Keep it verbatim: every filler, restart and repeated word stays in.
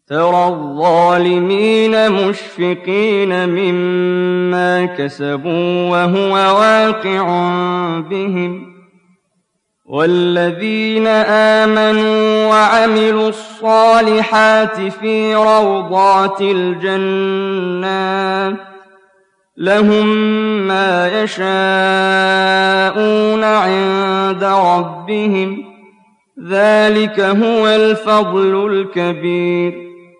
ترى الظالمين مشفقين مما كسبوا وهو واقع بهم والذين آمنوا وعملوا الصالحات في روضات الجنات لهم ما يشاءون عند ربهم ذلك هو الفضل الكبير